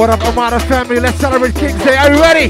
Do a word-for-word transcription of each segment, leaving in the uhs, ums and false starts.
What up, Armada family? Let's celebrate King's Day. Are you ready?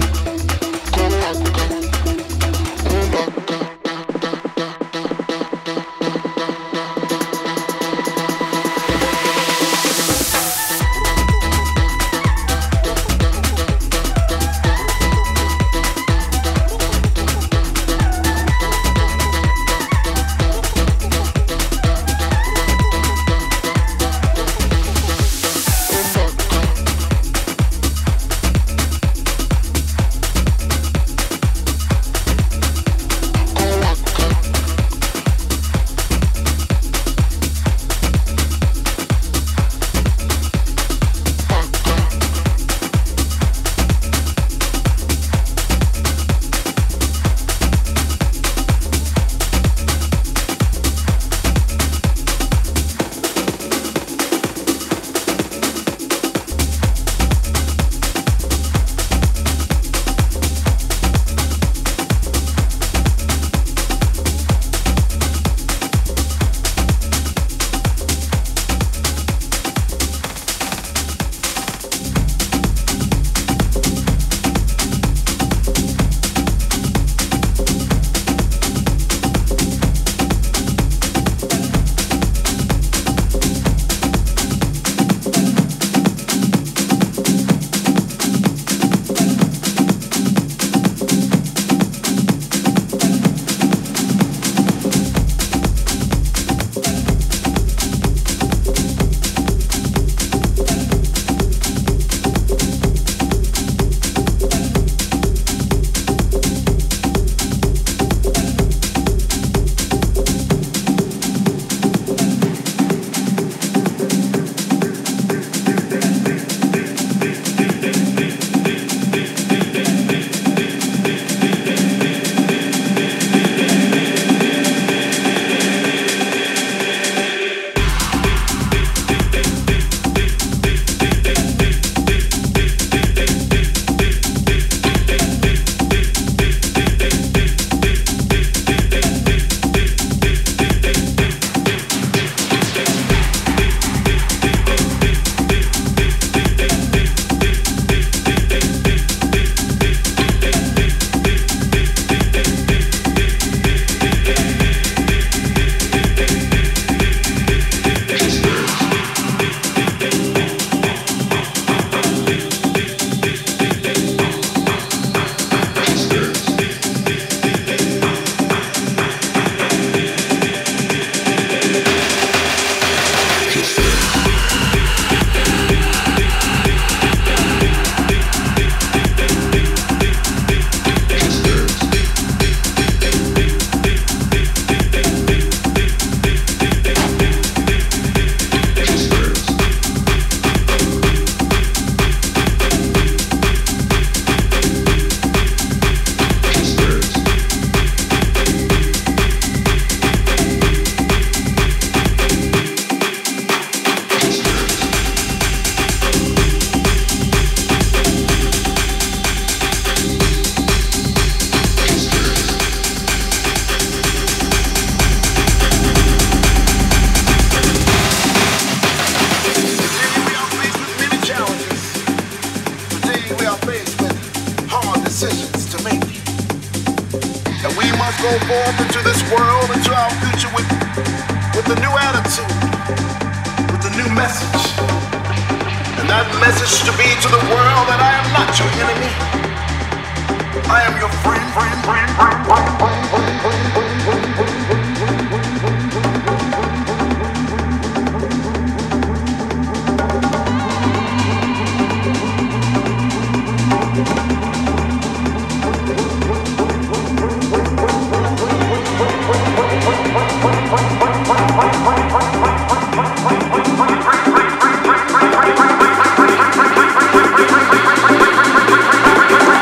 Bye.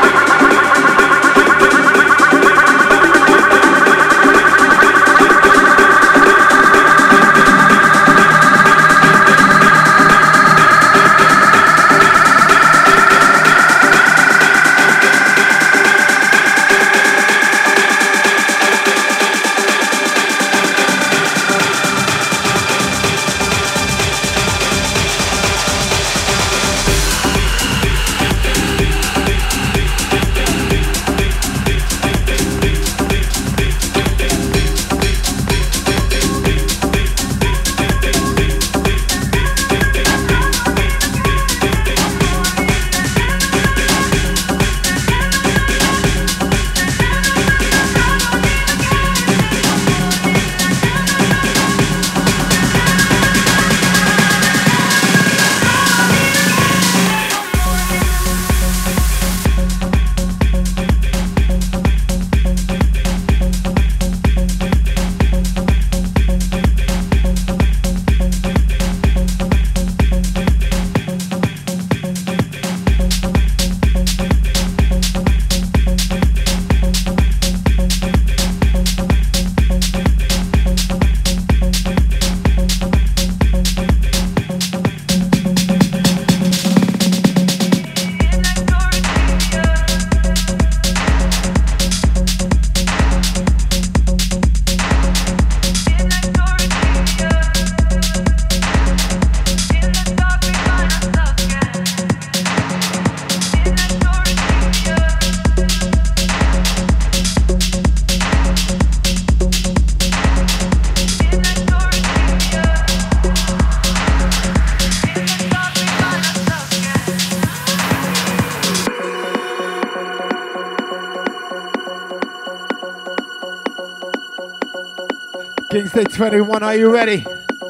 Kingsday twenty-one, are you ready?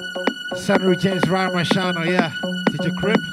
Sunry James Ryan Mashano, yeah. Did you crib?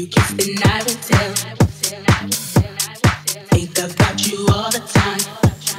Think about you all the time.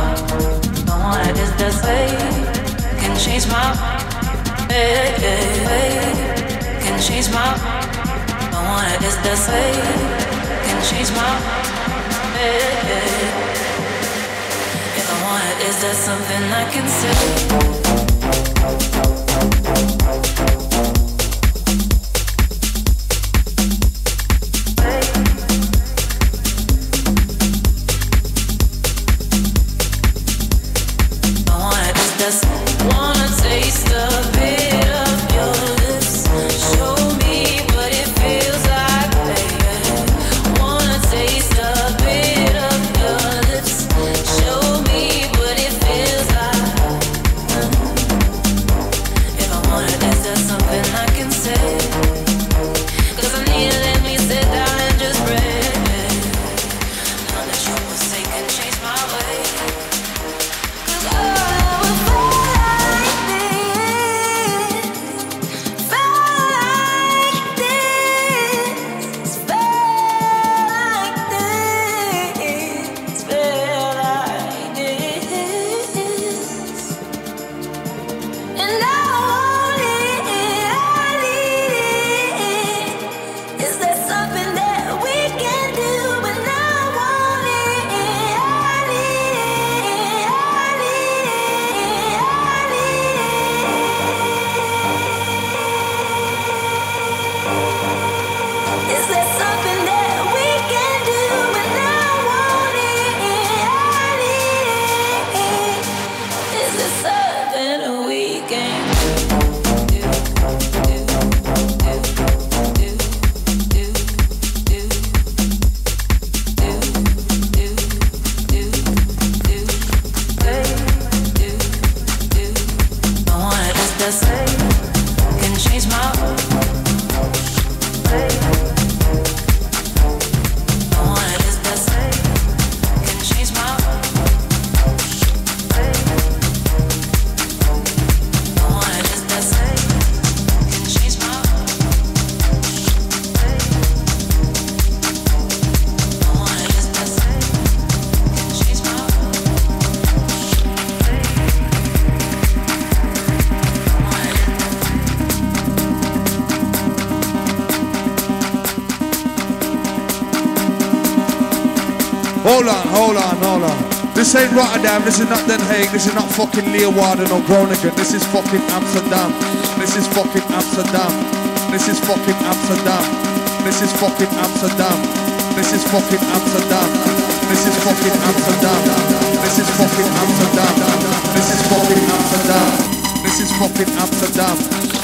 Hold on, hold on, hold on. This ain't Rotterdam, this is not Den Haag, this is not fucking Leeuwarden or Groningen, this is fucking Amsterdam. This is fucking Amsterdam. This is fucking Amsterdam. This is fucking Amsterdam. This is fucking Amsterdam. This is fucking Amsterdam. This is fucking Amsterdam. This is fucking Amsterdam. This is fucking Amsterdam.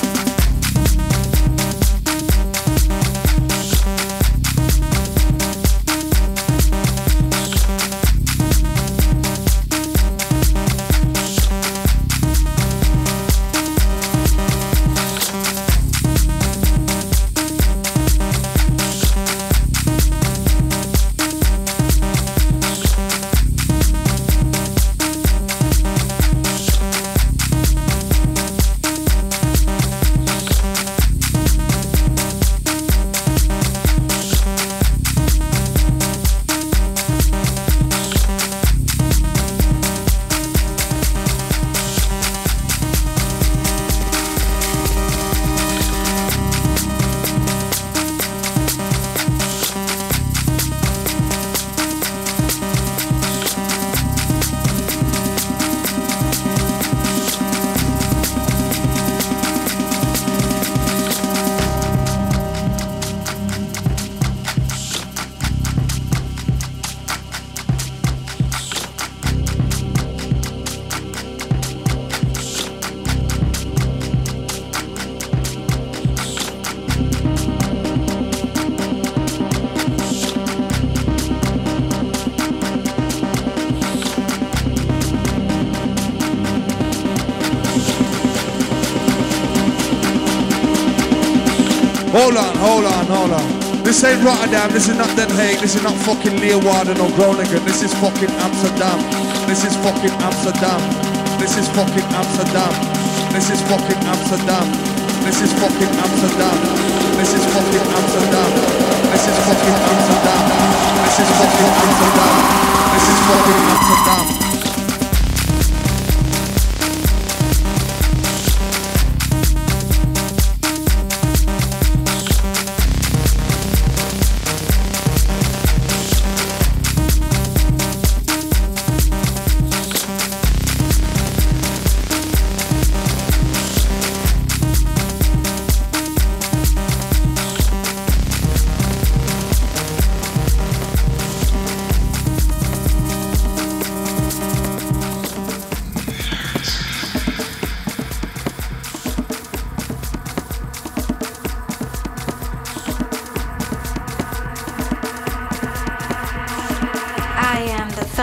Hold on, hold on, hold on. This ain't Rotterdam, this is not Den Haag, this is not fucking Leeuwarden or Groningen, this is fucking Amsterdam. This is fucking Amsterdam. This is fucking Amsterdam. This is fucking Amsterdam. This is fucking Amsterdam. This is fucking Amsterdam. This is fucking Amsterdam. This is fucking Amsterdam. This is fucking Amsterdam.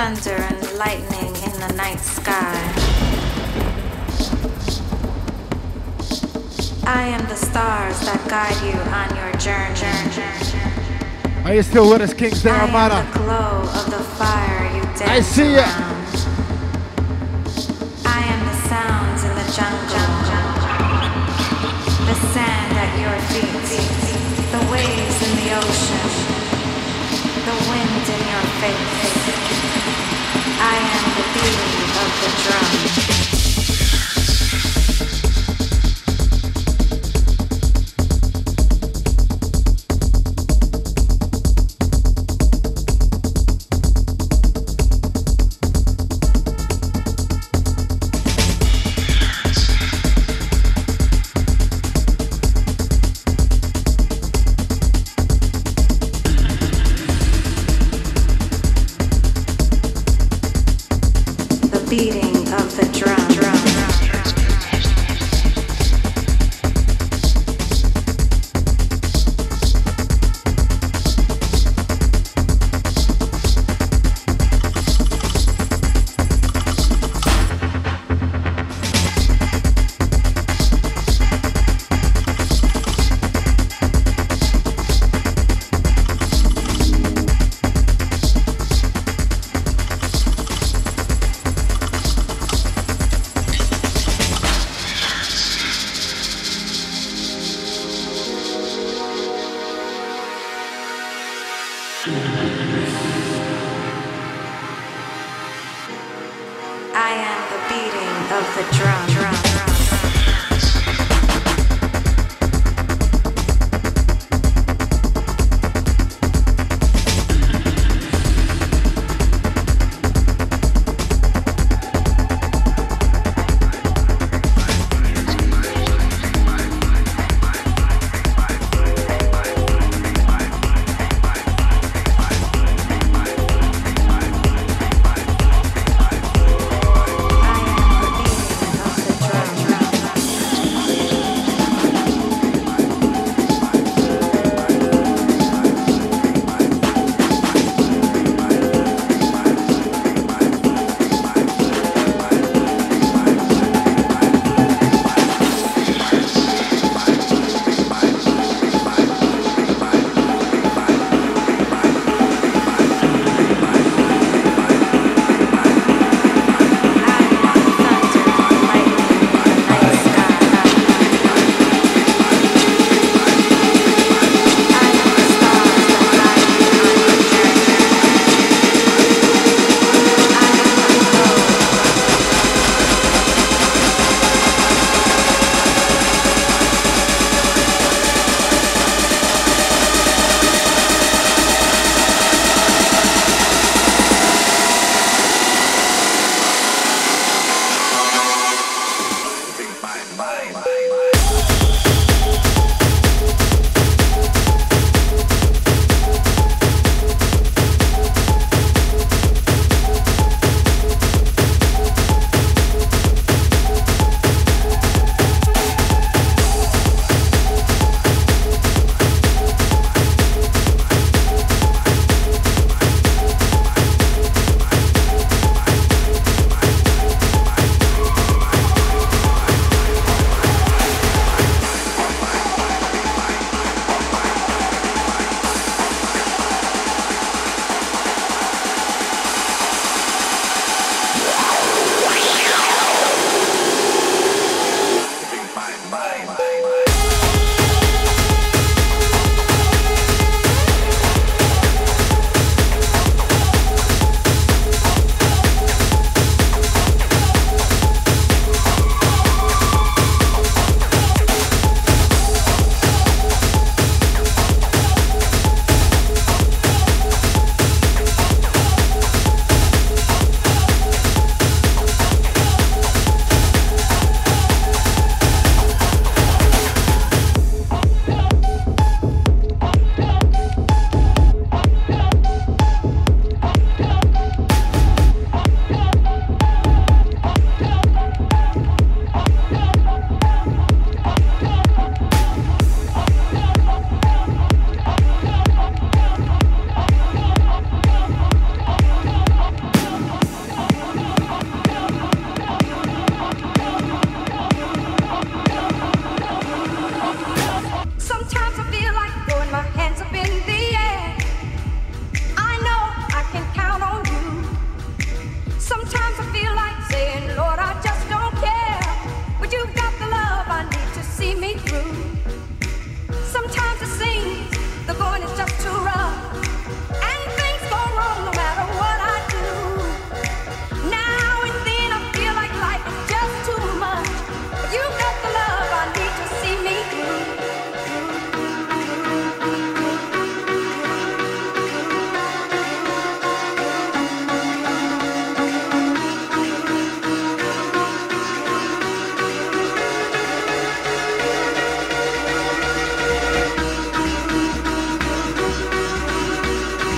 thunder and lightning in the night sky. I am the stars that guide you on your journey. Are you still with us, Kingston Armada? I am the glow of the fire you dance I see ya. around. I am the sounds in the jungle, the sand at your feet, the waves in the ocean, the wind in your face. I am the beating of the drum. Beating of the drum. I am the beating of the drum. drum, drum. I am the beating of the drum.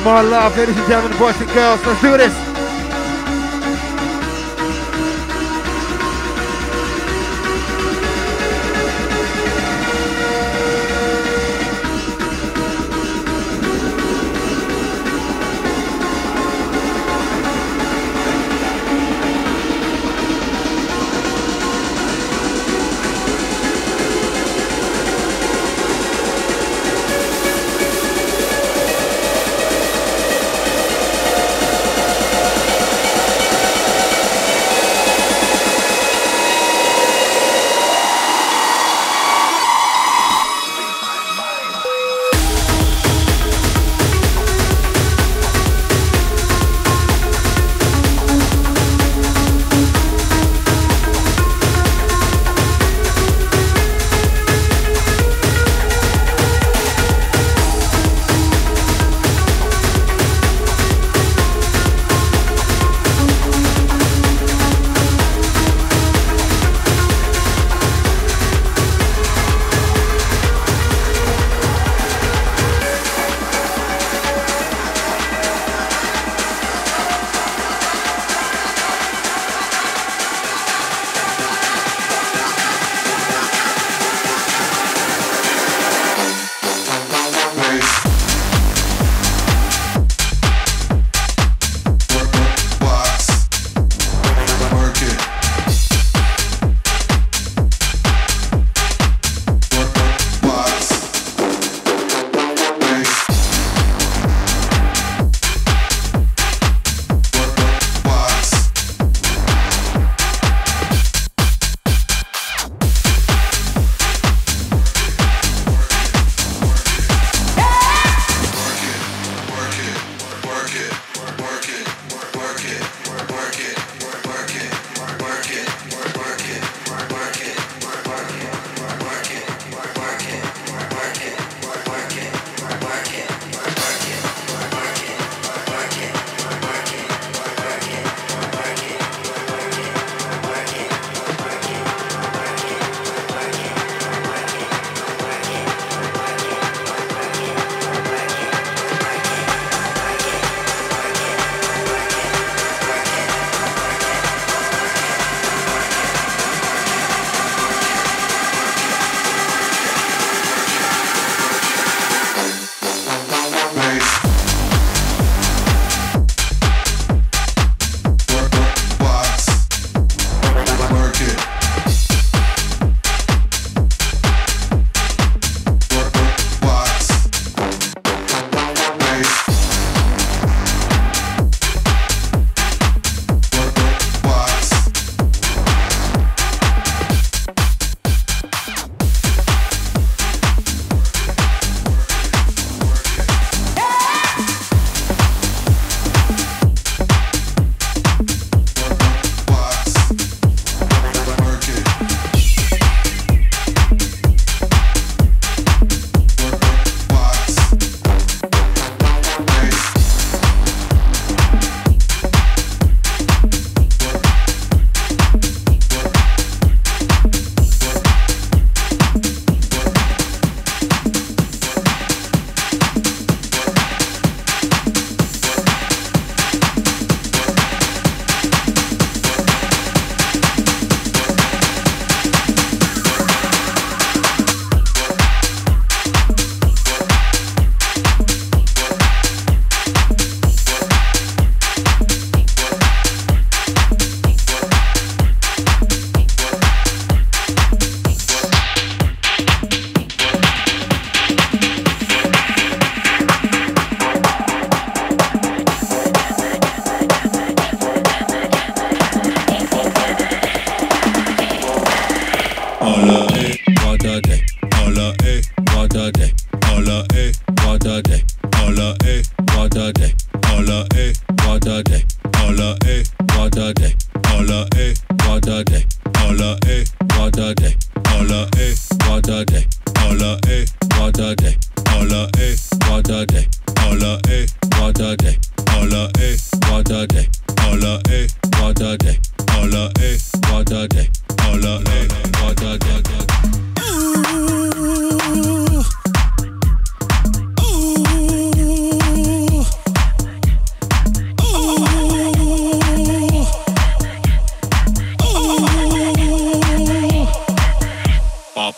more love, ladies and gentlemen, boys and girls. Let's do this.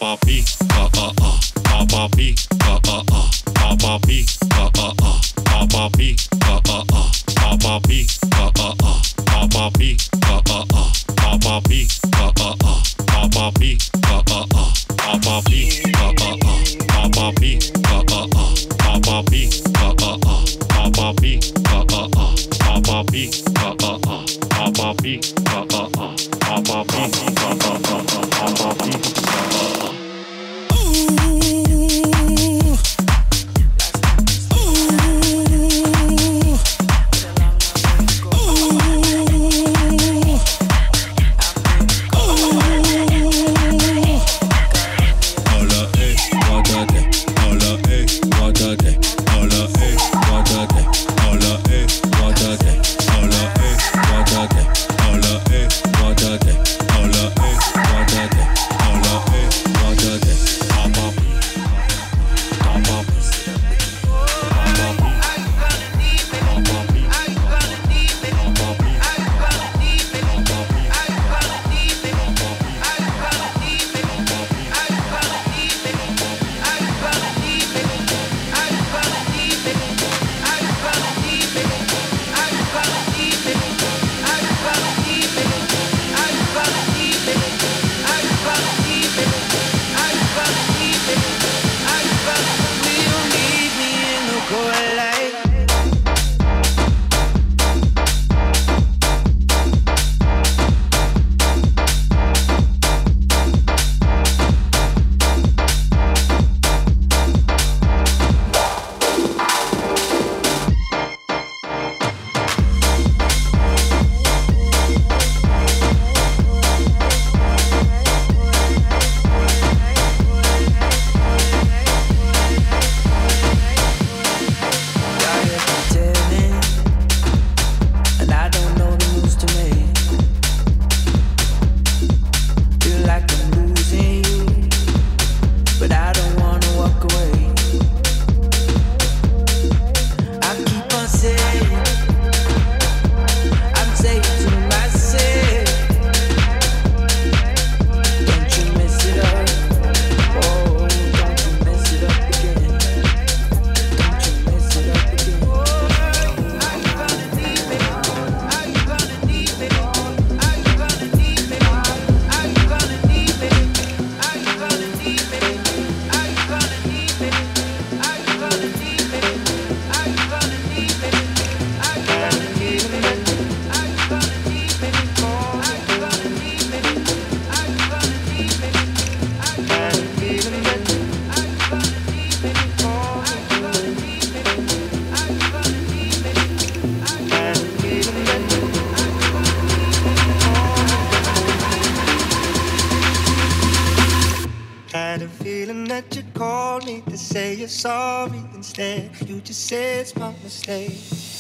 Sorry instead, you just say it's my mistake.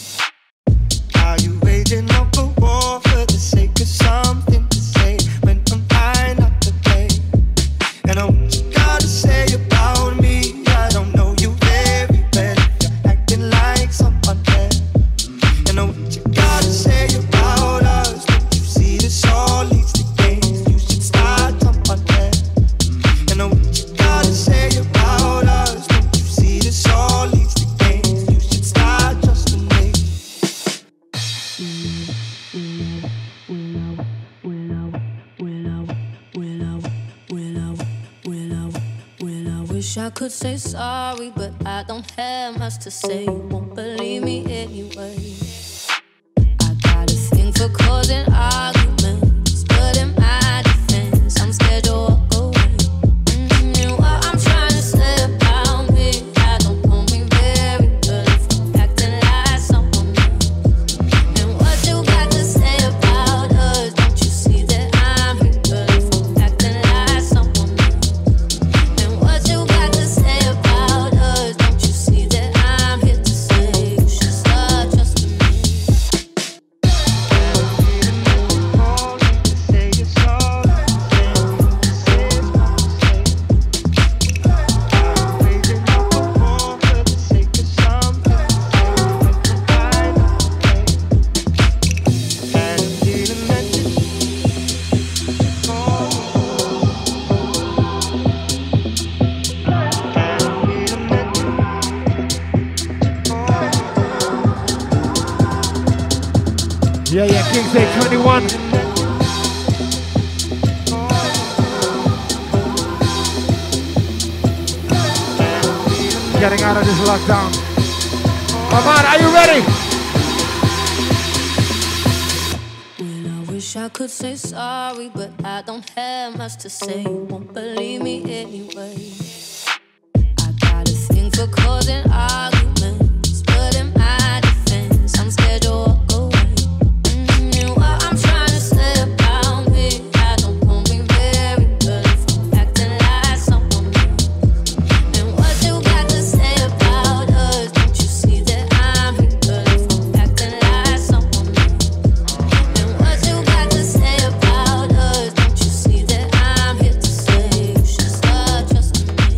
Are you waging up a war for the sake of something to say when I'm trying not to play? And I what you gotta say about me, I don't know you very well. You're acting like someone else. And I what you gotta say about us, don't you see this all leads to games? You should start someone else. And I what you gotta say about us, this all leads to games. You should start trusting me. Wish I could say sorry, but I don't have much to say. You won't believe me anyway. I got a thing for causing arguments, but in my defense, I'm scared to walk away. Mm, and what I'm trying to say about me, I don't know me very well if I'm acting like someone else. And what you got to say about us, don't you see that I'm here well if I'm acting like someone else? And what you got to say about us, don't you see that I'm here to say you should start trusting me? Yeah, yeah, King's Day twenty-one. Getting out of this lockdown. Come on, are you ready? Well, I wish I could say sorry, but I don't have much to say. You won't believe me anyway. I got a thing for causing arguments, but in my defense, I'm scared you'll walk away. Mm, and what I'm trying to say about me, I don't know me very well if I'm acting like someone else. And what you got to say about us, don't you see that I'm here, but if I'm acting like someone else. And what you got to say about us, don't you see that I'm here to say you should start trusting me.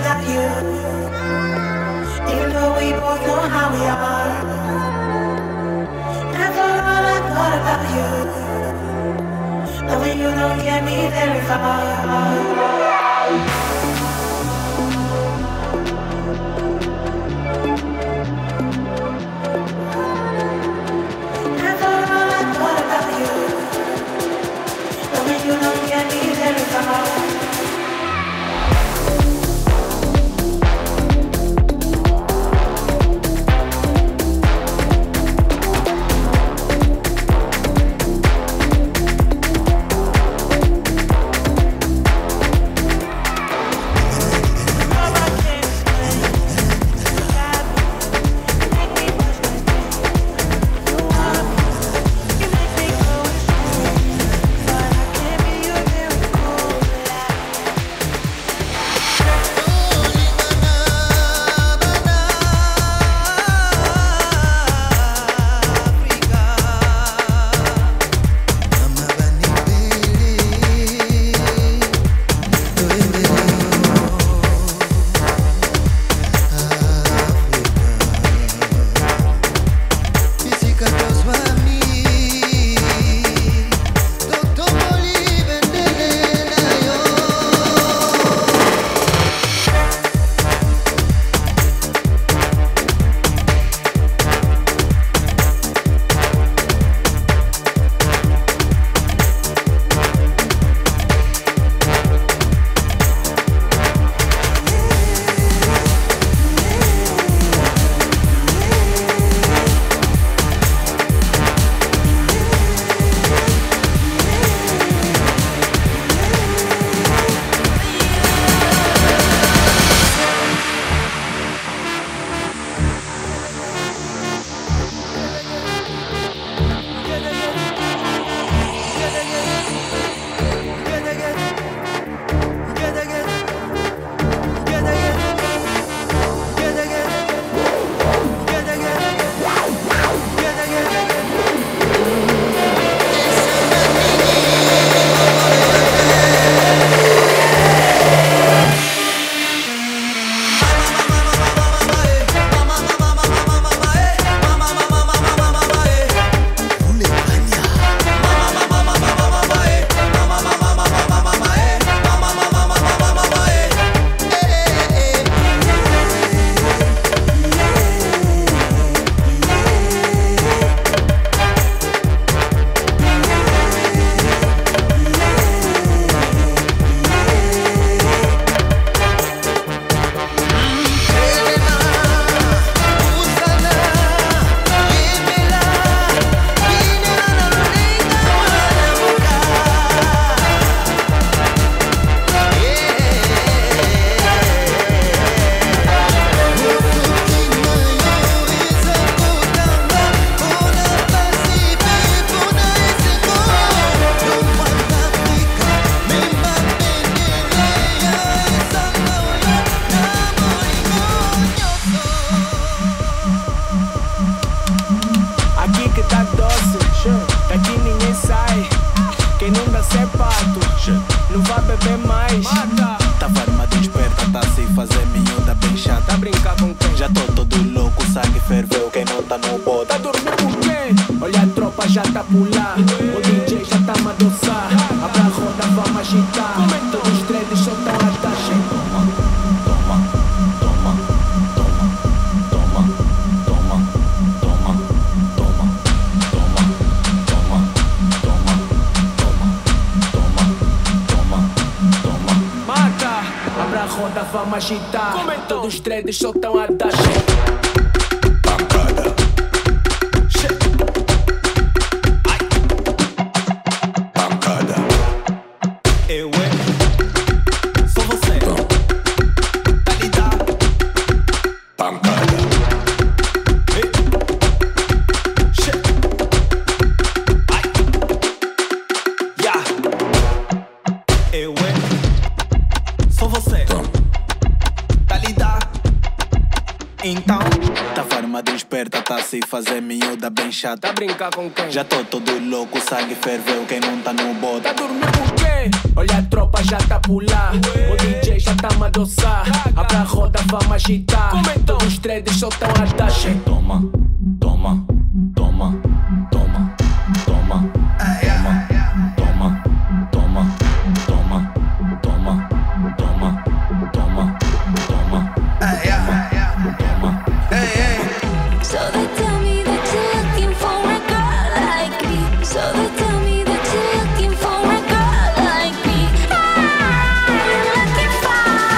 without you. Even though we both know how we are. And for all I thought about you, loving you don't get me very far. You don't get me very far. Todos os dreads só tão a dar shit. Pancada. Shit. Ai. Pancada. Eu é. Sou você. Tom. Tá ligado? Pancada. Hey. Shit. Ai. Yeah. Eu é. Sou você. Tom. Então, tá farma de espera. esperta, tá se fazer miúda bem chata. Tá brincar com quem? Já tô todo louco, o sangue ferveu, quem não tá no bote. Tá dormindo por quê? Olha a tropa já tá a pular. O D J já tá a adoçar. Abre a roda, vamos agitar. Como então? Os trades só tão a dar. Toma, toma, toma, toma, toma, toma, toma, toma, toma, toma, toma, toma, toma, toma. So they tell me that you're looking for a girl like me. So they tell me that you're looking for a girl like me. I'm looking for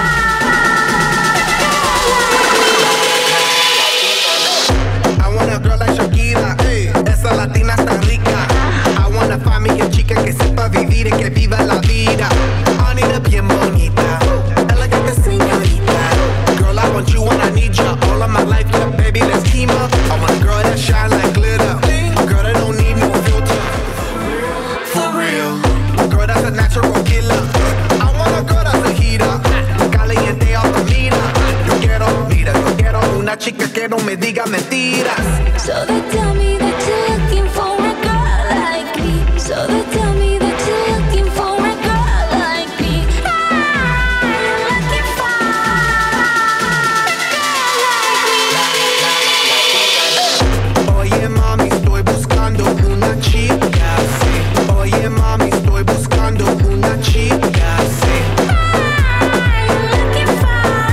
a girl like me. I want a girl like Shakira, ey, esa latina está rica. I want a find me a chica que sepa vivir y que viva la vida. Anita bien bonita, elegante señorita. Girl, I want you and I need you all of my life, yeah, baby, let's team up. I want a girl that shine like glitter, a girl that don't need no filter. For real, a girl that's a natural killer. I want a girl that's a heater, caliente altamira. Yo quiero, mira, yo quiero una chica que no me diga mentiras. So they tell me that you're looking for a girl like me. So they tell me that you're looking for a girl like me. I'm looking for a girl like me. Oye mami, estoy buscando una chica, sí. Oye mami, estoy buscando una chica, sí. I'm looking for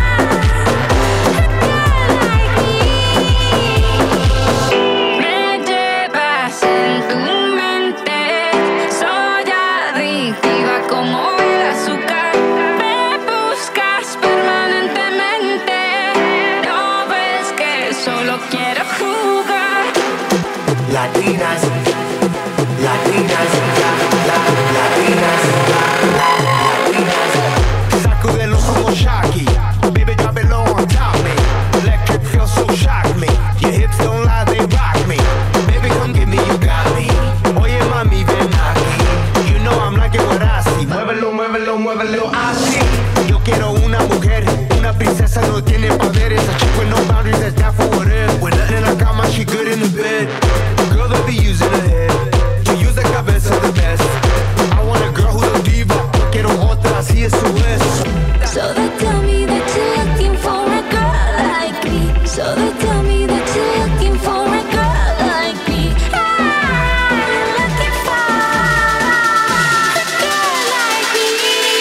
me llevas en tu mente, soy adictiva como el azúcar, me buscas permanentemente, no ves que solo quiero jugar. Latinas, latinas, la, la, latinas, la, la, latinas. Sacudelo como Shaki, baby drop it low on top me. Electric feel so shock me, your hips don't lie, they rock me. Baby come give me, you got me. Oye mami, ven aquí, you know I'm liking what I see. Muévelo, muévelo, muévelo, así. Yo quiero una mujer, una princesa, no tiene poderes. A chick with no boundaries, that's down for whatever. When nothing in la cama, she good in the bed. Girl that be using her head, to use the cabeza the best. I want a girl who's a diva, no quiero otra, así eso es. So they tell me that you're looking for a girl like me. So they tell me that you're looking for a girl like me. I'm looking for a girl like me.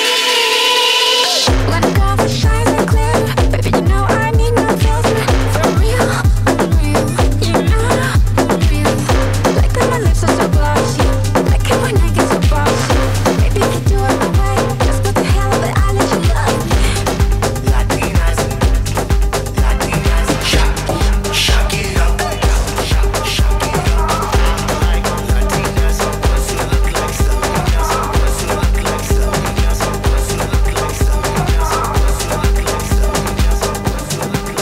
When a girl that shines and clear, baby, you know I need no filter. For real, unreal, you know I'm real. Like that my lips are so glossy, like it when I get so bossy. Baby, you do it my way, just for the hell of it, I let you love me. Latinas, latinas, shock, shock it up, shock, shock it up. Like latinas, pussy look like something else, pussy look like something else, pussy look like something else, pussy look like something else, pussy look like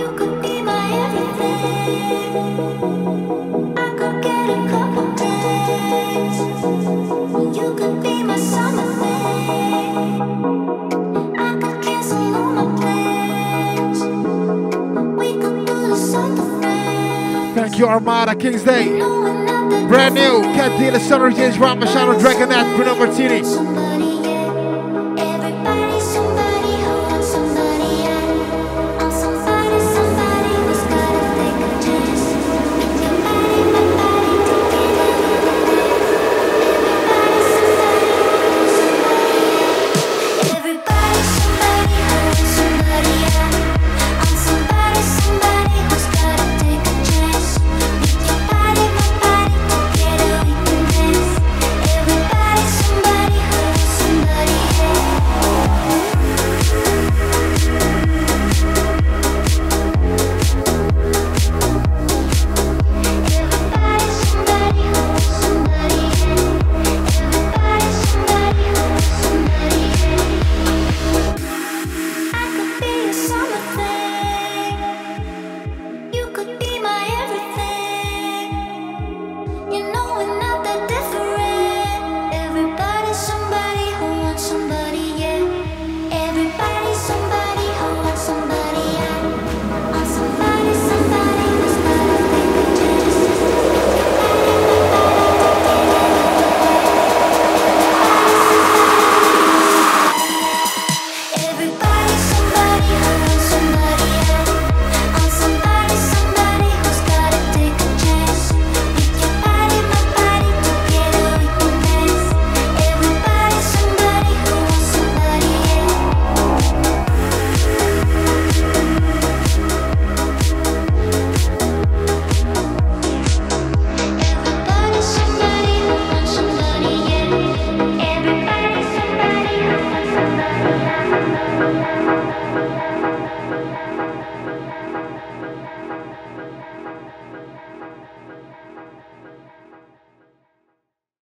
I could get a couple days. Thank you, Armada, King's Day. Brand new, Cat Dealer, Sunrise James, Ron Machado, Dragonette, Bruno Martini.